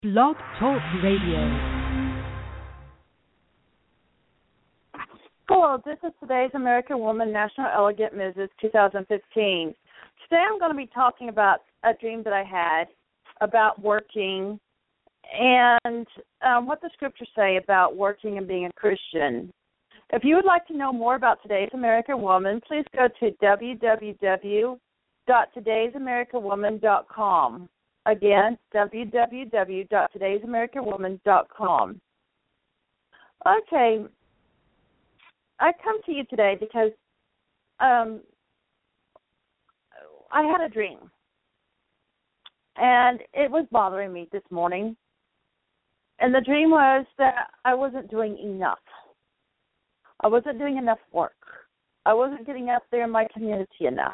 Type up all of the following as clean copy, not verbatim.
Blog Talk Radio. Hello, this is today's American Woman National Elegant Mrs. 2015. Today I'm going to be talking about a dream that I had about working and what the scriptures say about working and being a Christian. If you would like to know more about today's American Woman, please go to www.today'samericanwoman.com. Again, www.today'samericanwoman.com. Okay, I come to you today because I had a dream, and it was bothering me this morning. And the dream was that I wasn't doing enough. I wasn't doing enough work. I wasn't getting out there in my community enough.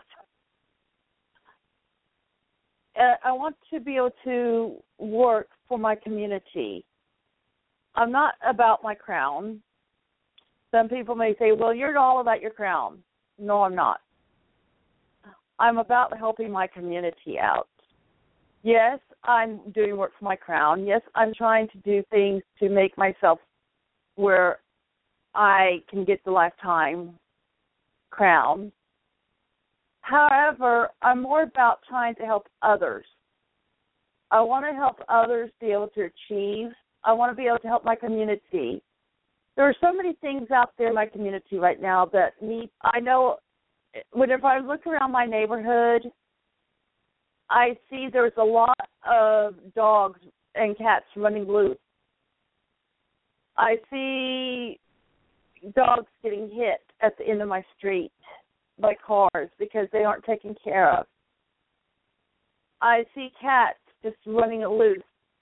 I want to be able to work for my community. I'm not about my crown. Some people may say, well, you're all about your crown. No, I'm not. I'm about helping my community out. Yes, I'm doing work for my crown. Yes, I'm trying to do things to make myself where I can get the lifetime crown. However, I'm more about trying to help others. I want to help others be able to achieve. I want to be able to help my community. There are so many things out there in my community right now that need, I know whenever I look around my neighborhood, I see there's a lot of dogs and cats running loose. I see dogs getting hit at the end of my street by cars because they aren't taken care of. I see cats just running loose.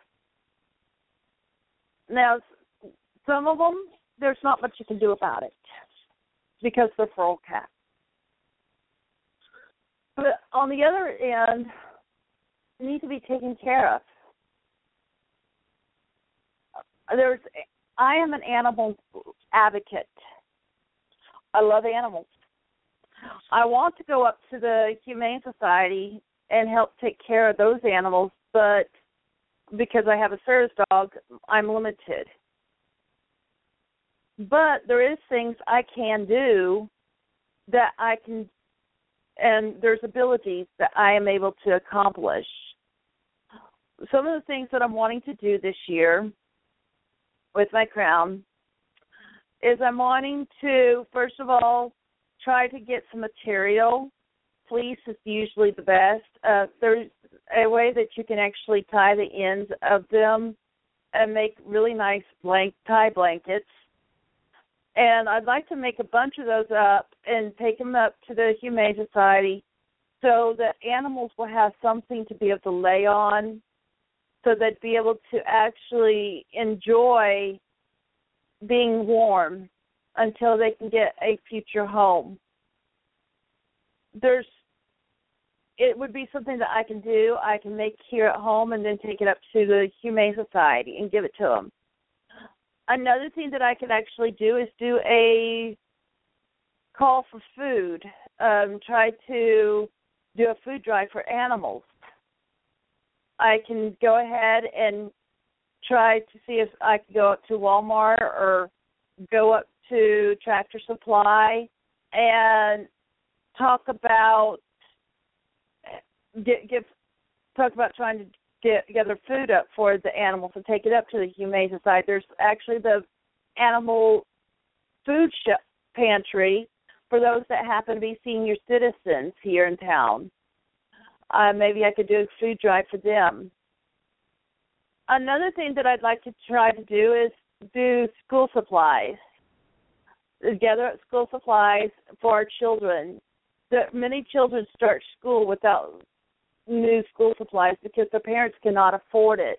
Now, some of them, there's not much you can do about it because they're feral cats. But on the other end, they need to be taken care of. I am an animal advocate. I love animals. I want to go up to the Humane Society and help take care of those animals, but because I have a service dog, I'm limited. But there is things I can do that I can, and there's abilities that I am able to accomplish. Some of the things that I'm wanting to do this year with my crown is I'm wanting to, first of all, try to get some material. Fleece is usually the best. There's a way that you can actually tie the ends of them and make really nice tie blankets. And I'd like to make a bunch of those up and take them up to the Humane Society so that animals will have something to be able to lay on, so they'd be able to actually enjoy being warm until they can get a future home. It would be something that I can do. I can make here at home and then take it up to the Humane Society and give it to them. Another thing that I could actually do is do a call for food, try to do a food drive for animals. I can go ahead and try to see if I can go up to Walmart or go up to Tractor Supply and talk about trying to get together food up for the animals and take it up to the Humane Society. There's actually the animal food pantry for those that happen to be senior citizens here in town. Maybe I could do a food drive for them. Another thing that I'd like to try to do is do school supplies. Gather up school supplies for our children. Many children start school without new school supplies because their parents cannot afford it,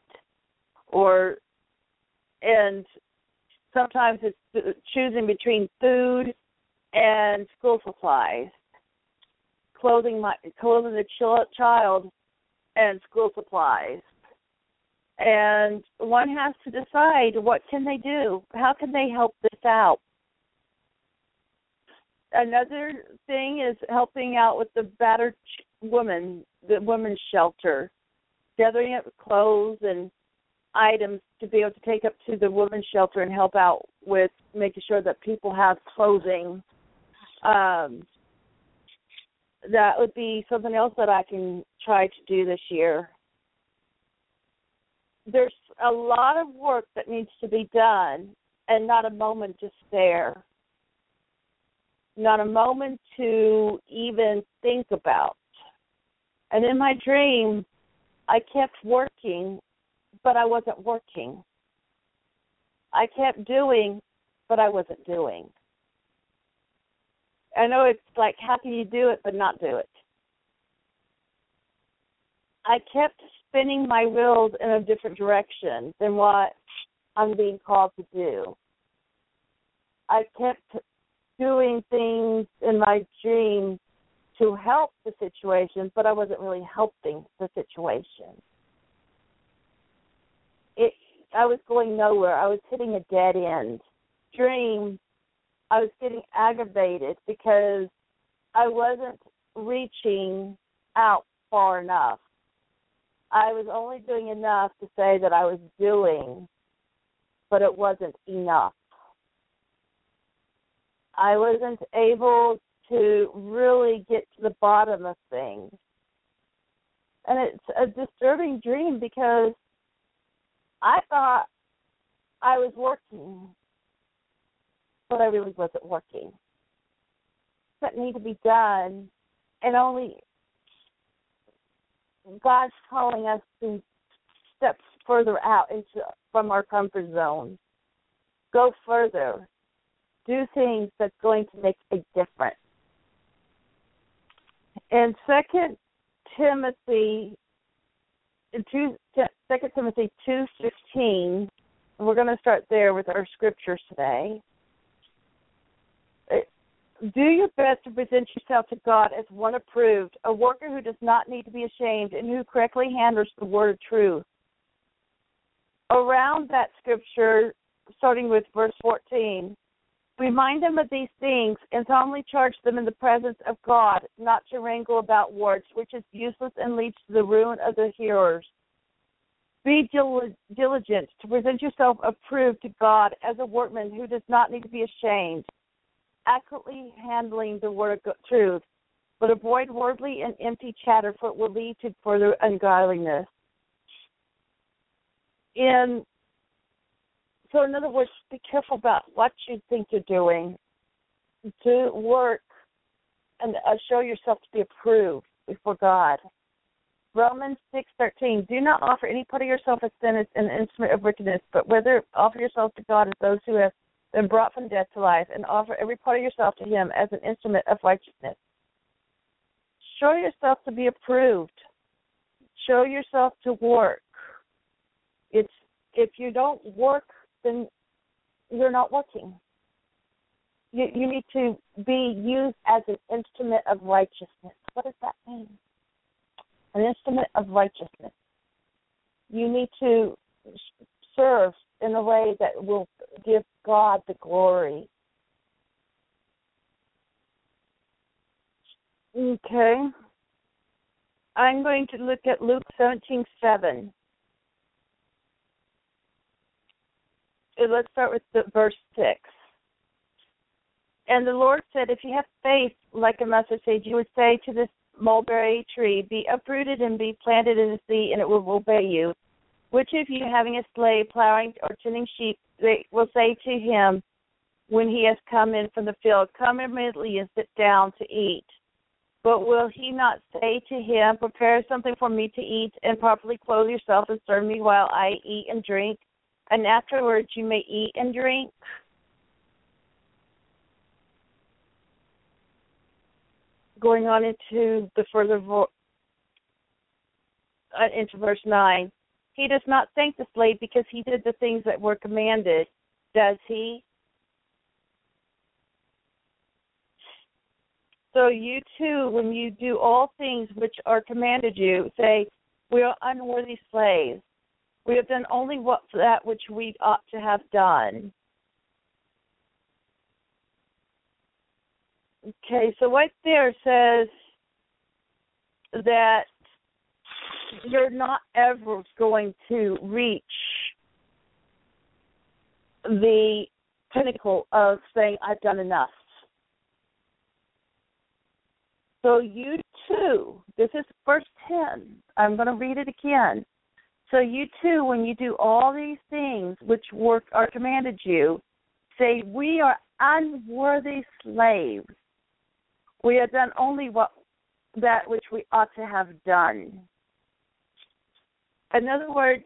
and sometimes it's choosing between food and school supplies, clothing the child, and school supplies. And one has to decide what can they do, how can they help this out. Another thing is helping out with the battered women, the women's shelter, gathering up clothes, and items to be able to take up to the women's shelter and help out with making sure that people have clothing. That would be something else that I can try to do this year. There's a lot of work that needs to be done and not a moment to stare. Not a moment to even think about. And in my dream, I kept working, but I wasn't working. I kept doing, but I wasn't doing. I know it's like, how can you do it but not do it? I kept spinning my wheels in a different direction than what I'm being called to do. I kept doing things in my dream to help the situation, but I wasn't really helping the situation. I was going nowhere. I was hitting a dead end. Dream, I was getting aggravated because I wasn't reaching out far enough. I was only doing enough to say that I was doing, but it wasn't enough. I wasn't able to really get to the bottom of things. And it's a disturbing dream because I thought I was working, but I really wasn't working. That need to be done, and only God's calling us to step further out from our comfort zone. Go further. Do things that's going to make a difference. In 2 Timothy 2:15, we're going to start there with our scriptures today. Do your best to present yourself to God as one approved, a worker who does not need to be ashamed and who correctly handles the word of truth. Around that scripture, starting with verse 14, remind them of these things and solemnly charge them in the presence of God not to wrangle about words, which is useless and leads to the ruin of the hearers. Be diligent to present yourself approved to God as a workman who does not need to be ashamed, accurately handling the word of truth, but avoid worldly and empty chatter, for it will lead to further ungodliness. So in other words, be careful about what you think you're doing. Do work and show yourself to be approved before God. Romans 6:13, do not offer any part of yourself as sin as an instrument of wickedness, but rather offer yourself to God as those who have been brought from death to life, and offer every part of yourself to Him as an instrument of righteousness. Show yourself to be approved. Show yourself to work. If you don't work, then you're not working. You need to be used as an instrument of righteousness. What does that mean? An instrument of righteousness. You need to serve in a way that will give God the glory. Okay. I'm going to look at Luke 17:7. Let's start with verse 6. And the Lord said, if you have faith like a mustard seed, you would say to this mulberry tree, be uprooted and be planted in the sea, and it will obey you. Which of you, having a slave plowing or tending sheep, will say to him when he has come in from the field, come immediately and sit down to eat? But will he not say to him, prepare something for me to eat, and properly clothe yourself and serve me while I eat and drink? And afterwards you may eat and drink. Going on into the further into verse 9. He does not thank the slave because he did the things that were commanded, does he? So you too, when you do all things which are commanded you, say, we are unworthy slaves. We have done only that which we ought to have done. Okay, so right there says that you're not ever going to reach the pinnacle of saying, I've done enough. So you too, this is verse 10. I'm going to read it again. So you too, when you do all these things which are commanded you, say, we are unworthy slaves. We have done only that which we ought to have done. In other words,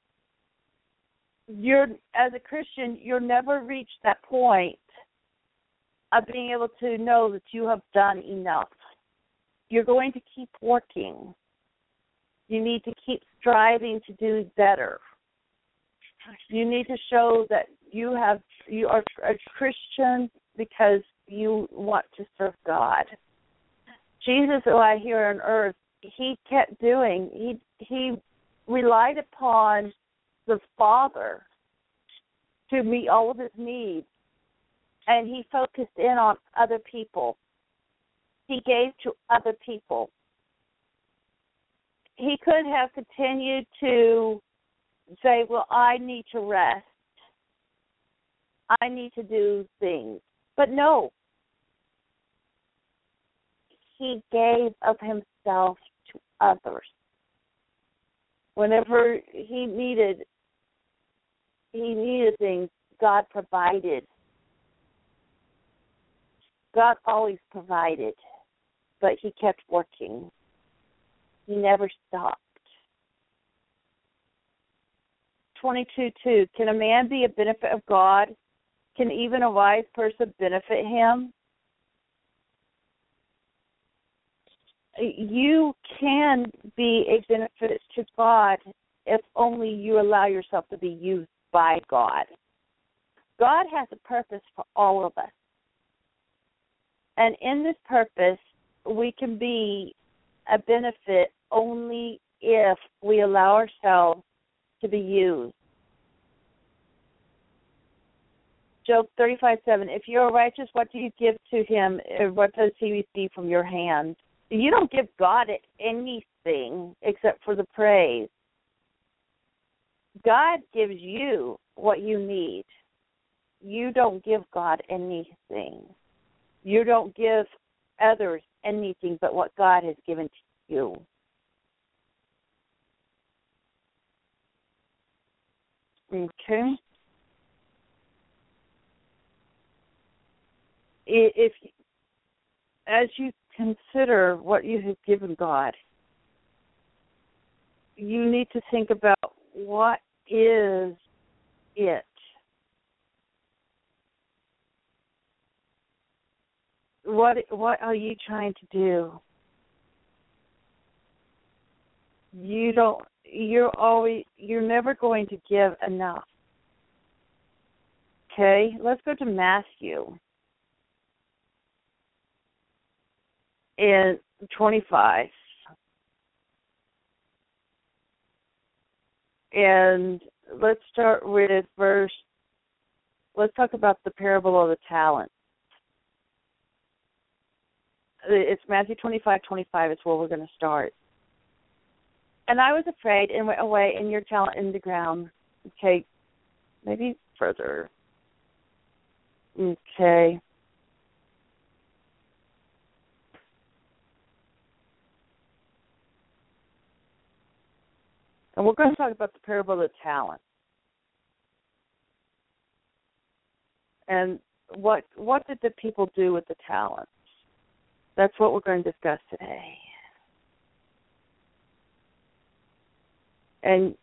as a Christian, you'll never reach that point of being able to know that you have done enough. You're going to keep working. You need to keep striving to do better. You need to show that you are a Christian because you want to serve God. Jesus, who I hear on earth, he kept doing. He relied upon the Father to meet all of his needs, and he focused in on other people. He gave to other people. He could have continued to say, well, I need to rest. I need to do things. But no. He gave of himself to others. Whenever he needed things, God provided. God always provided, but he kept working. He never stopped. 22:2, can a man be a benefit of God? Can even a wise person benefit him? You can be a benefit to God if only you allow yourself to be used by God. God has a purpose for all of us. And in this purpose, we can be a benefit only if we allow ourselves to be used. Job 35:7, if you are righteous, what do you give to him? Or what does he receive from your hand? You don't give God anything except for the praise. God gives you what you need. You don't give God anything. You don't give others anything but what God has given to you. Okay. As you consider what you have given God, you need to think about what is it. What are you trying to do? You're never going to give enough. Okay, let's go to Matthew in 25. And let's start with let's talk about the parable of the talents. It's Matthew 25:25 is where we're going to start. And I was afraid and went away, and your talent in the ground. Okay, maybe further. Okay. And we're going to talk about the parable of the talent. And what did the people do with the talents? That's what we're going to discuss today. And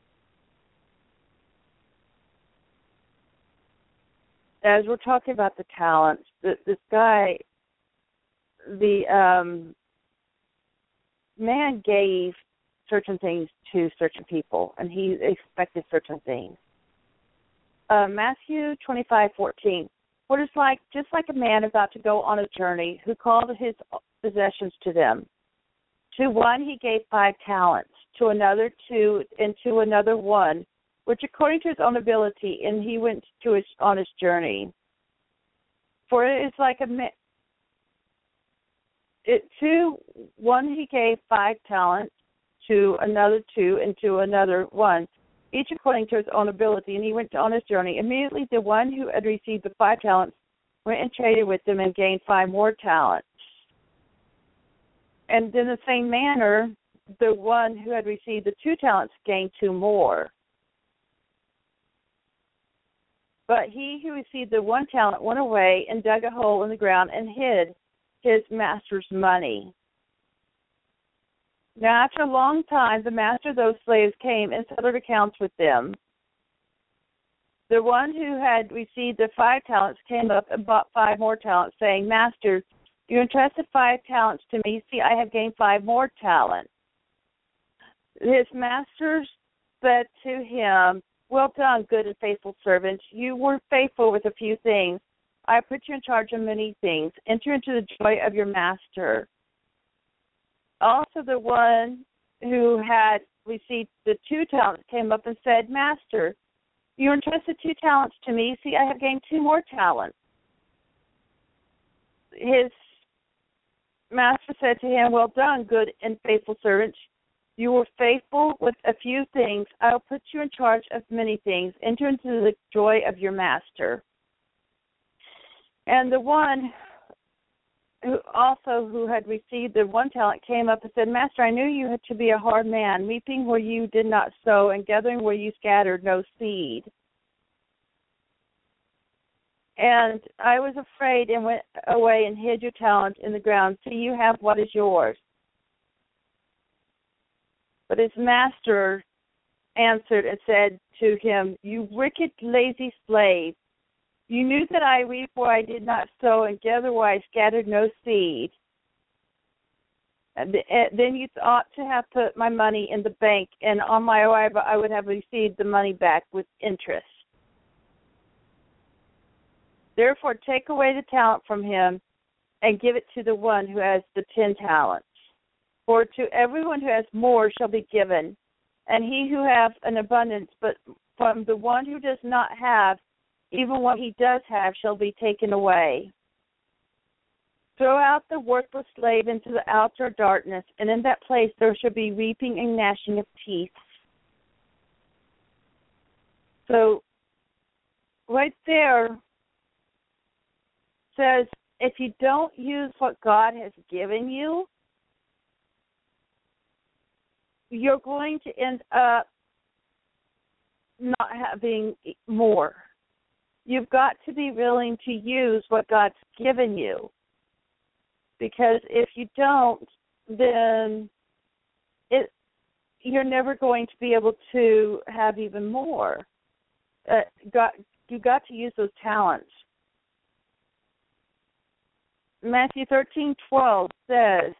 as we're talking about the talents, this guy, the man gave certain things to certain people, and he expected certain things. Matthew 25:14. What is like, just like a man about to go on a journey, who called his possessions to them. To one he gave 5 talents, to another 2, and to another 1, which according to his own ability, and he went on his journey. For it is like to one he gave 5 talents, to another 2, and to another 1. each according to his own ability, and he went on his journey. Immediately the one who had received the 5 talents went and traded with them and gained 5 more talents. And in the same manner, the one who had received the 2 talents gained 2 more. But he who received the 1 talent went away and dug a hole in the ground and hid his master's money. Now, after a long time, the master of those slaves came and settled accounts with them. The one who had received the 5 talents came up and bought 5 more talents, saying, Master, you entrusted 5 talents to me. See, I have gained 5 more talents. His master said to him, Well done, good and faithful servant. You were faithful with a few things. I put you in charge of many things. Enter into the joy of your master. Also, the one who had received the 2 talents came up and said, Master, you entrusted 2 talents to me. See, I have gained 2 more talents. His master said to him, Well done, good and faithful servant. You were faithful with a few things. I will put you in charge of many things. Enter into the joy of your master. And the one who had received the 1 talent came up and said, Master, I knew you to be a hard man, reaping where you did not sow and gathering where you scattered no seed. And I was afraid and went away and hid your talent in the ground. See, you have what is yours. But his master answered and said to him, You wicked, lazy slave, you knew that I reap where I did not sow and gather where I scattered no seed. And then you ought to have put my money in the bank, and on my arrival I would have received the money back with interest. Therefore take away the talent from him and give it to the one who has the 10 talents. For to everyone who has more shall be given, and he who has an abundance, but from the one who does not have, even what he does have shall be taken away. Throw out the worthless slave into the outer darkness, and in that place there shall be weeping and gnashing of teeth. So, right there says, if you don't use what God has given you, you're going to end up not having more. You've got to be willing to use what God's given you. Because if you don't, then you're never going to be able to have even more. You've got to use those talents. Matthew 13:12 says,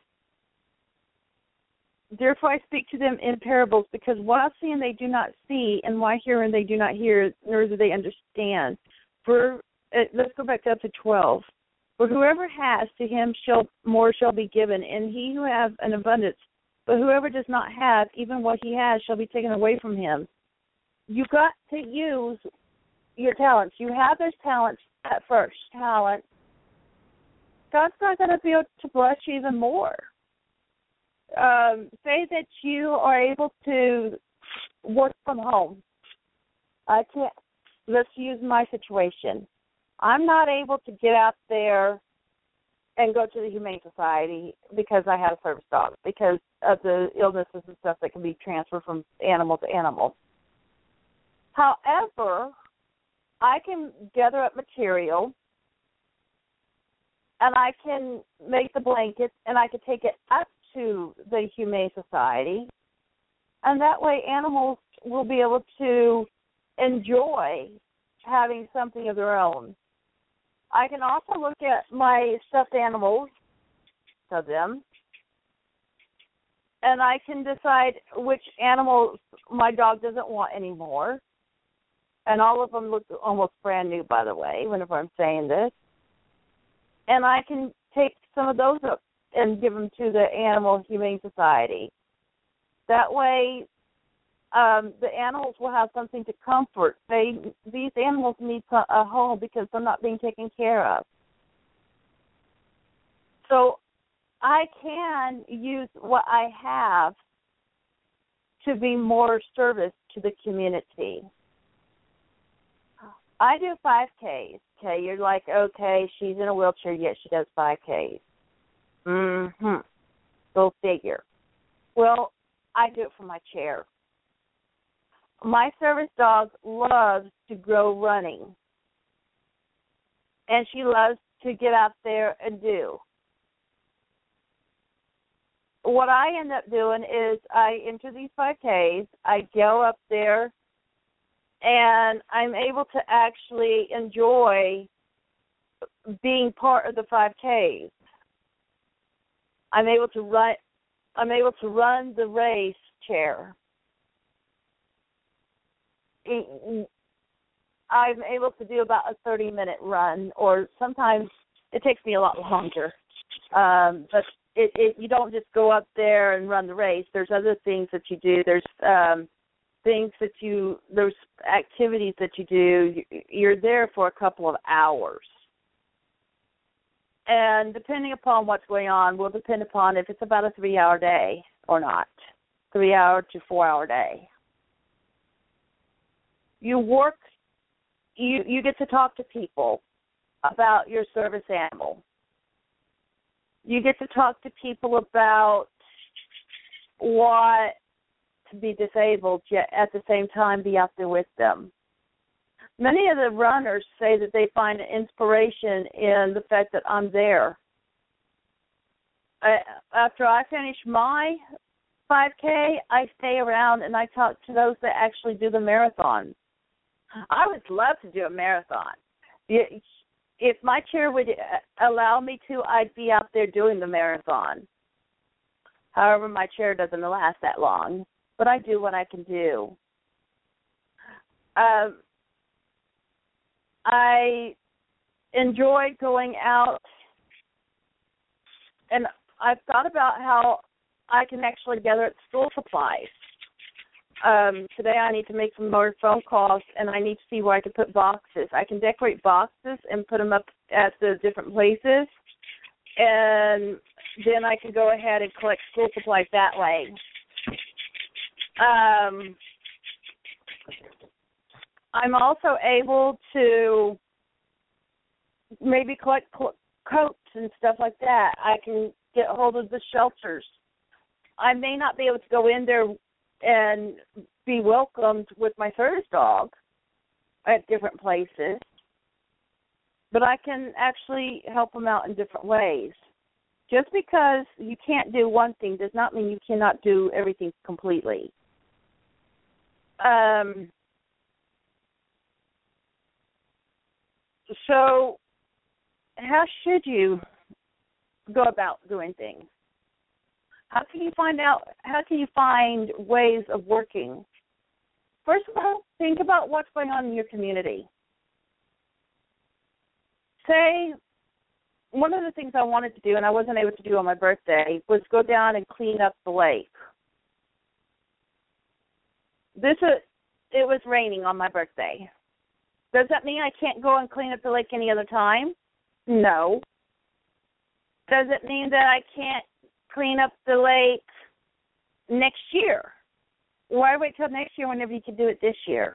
Therefore I speak to them in parables, because while seeing they do not see, and while hearing they do not hear, nor do they understand. Let's go back up to 12. For whoever has, to him more shall be given, and he who has an abundance. But whoever does not have, even what he has shall be taken away from him. You've got to use your talents. You have those talents at first. Talent. God's not going to be able to bless you even more. Say that you are able to work from home. Let's use my situation. I'm not able to get out there and go to the Humane Society because I have a service dog, because of the illnesses and stuff that can be transferred from animal to animal. However, I can gather up material, and I can make the blankets, and I can take it up to the Humane Society, and that way animals will be able to enjoy having something of their own. I can also look at my stuffed animals, of them, and I can decide which animals my dog doesn't want anymore. And all of them look almost brand new, by the way, whenever I'm saying this. And I can take some of those up and give them to the Animal Humane Society. That way, the animals will have something to comfort. These animals need a home because they're not being taken care of. So I can use what I have to be more service to the community. I do 5Ks. Okay, you're like, okay, she's in a wheelchair, yet she does 5Ks. Go figure. Well, I do it for my chair. My service dog loves to go running, and she loves to get out there and do. What I end up doing is I enter these 5Ks, I go up there, and I'm able to actually enjoy being part of the 5Ks. I'm able to run the race chair. I'm able to do about a 30-minute run, or sometimes it takes me a lot longer. But you don't just go up there and run the race. There's other things that you do. There's there's activities that you do. You're there for a couple of hours. And depending upon what's going on will depend upon if it's about a 3-hour day or not, 3-hour to 4-hour day. You get to talk to people about your service animal. You get to talk to people about what to be disabled, yet at the same time be out there with them. Many of the runners say that they find inspiration in the fact that I'm there. After I finish my 5K, I stay around and I talk to those that actually do the marathon. I would love to do a marathon. If my chair would allow me to, I'd be out there doing the marathon. However, my chair doesn't last that long, but I do what I can do. I enjoy going out, and I've thought about how I can actually gather at school supplies. Today I need to make some more phone calls, and I need to see where I can put boxes. I can decorate boxes and put them up at the different places, and then I can go ahead and collect school supplies that way. I'm also able to maybe collect coats and stuff like that. I can get a hold of the shelters. I may not be able to go in there and be welcomed with my service dog at different places, but I can actually help them out in different ways. Just because you can't do one thing does not mean you cannot do everything completely. So how should you go about doing things? How can you find ways of working? First of all, think about what's going on in your community. Say, one of the things I wanted to do and I wasn't able to do on my birthday was go down and clean up the lake. It was raining on my birthday. Does that mean I can't go and clean up the lake any other time? No. Does it mean that I can't clean up the lake next year? Why wait till next year whenever you can do it this year?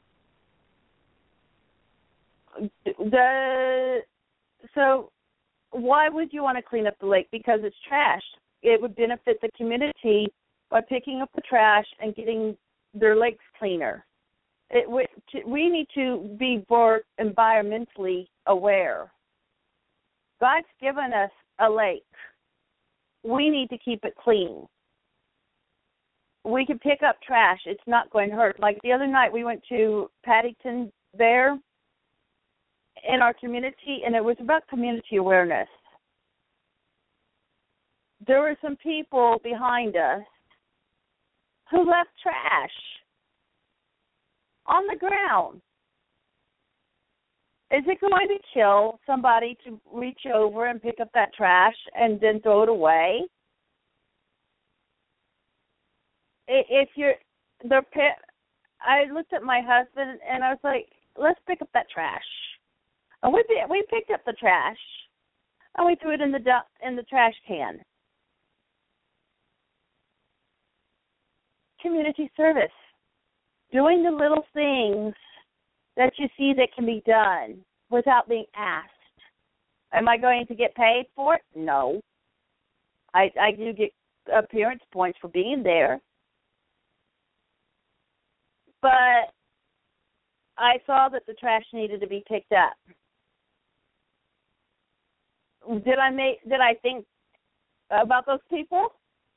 So why would you want to clean up the lake? Because it's trash. It would benefit the community by picking up the trash and getting their lakes cleaner. We need to be more environmentally aware. God's given us a lake. We need to keep it clean. We can pick up trash. It's not going to hurt. Like the other night, we went to Paddington there in our community, and it was about community awareness. There were some people behind us who left trash on the ground. Is it going to kill somebody to reach over and pick up that trash and then throw it away? I looked at my husband and I was like, let's pick up that trash. And we picked up the trash and we threw it in the trash can. Community service. doing the little things that you see that can be done without being asked. Am I going to get paid for it? No. I do get appearance points for being there. But I saw that the trash needed to be picked up. Did I think about those people?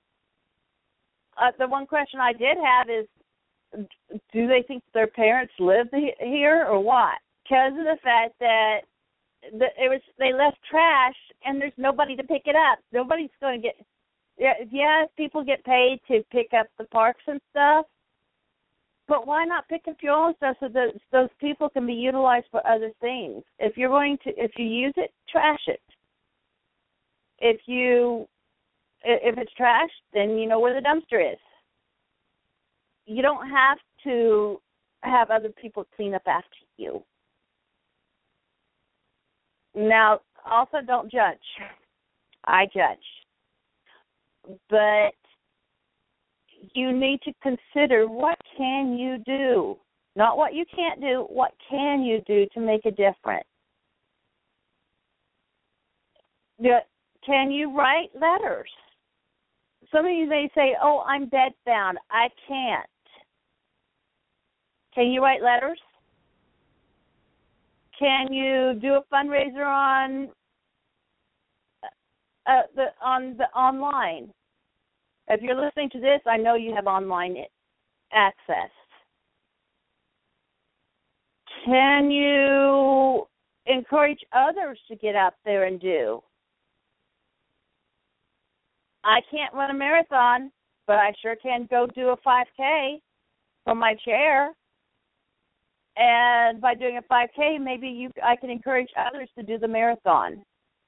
The one question I did have is, do they think their parents live here or what? Because of the fact that they left trash and there's nobody to pick it up. Nobody's going to get. Yeah, people get paid to pick up the parks and stuff, but why not pick up your own stuff so that those people can be utilized for other things? If you use it, trash it. If it's trash, then you know where the dumpster is. You don't have to have other people clean up after you. Now, also don't judge. I judge. But you need to consider, what can you do? Not what you can't do, what can you do to make a difference? Can you write letters? Some of you may say, oh, I'm bedbound. I can't. Can you write letters? Can you do a fundraiser on the online? If you're listening to this, I know you have online access. Can you encourage others to get out there and do? I can't run a marathon, but I sure can go do a 5K from my chair. And by doing a 5K, maybe I can encourage others to do the marathon.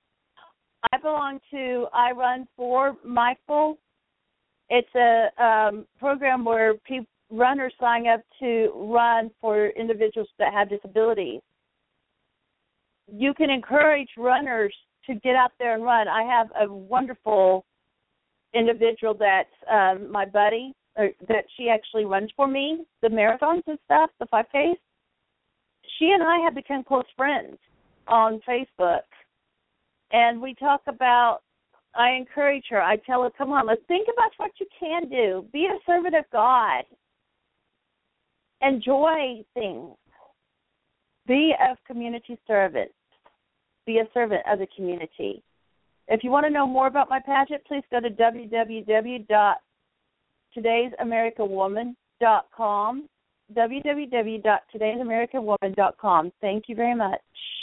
I run for Michael. It's a program where runners sign up to run for individuals that have disabilities. You can encourage runners to get out there and run. I have a wonderful individual that's my buddy, that she actually runs for me, the marathons and stuff, the 5Ks. She and I have become close friends on Facebook. And we talk about, I encourage her. I tell her, come on, let's think about what you can do. Be a servant of God. Enjoy things. Be a community servant. Be a servant of the community. If you want to know more about my pageant, please go to www.today'samericanwoman.com, www.today'samericanwoman.com. Thank you very much.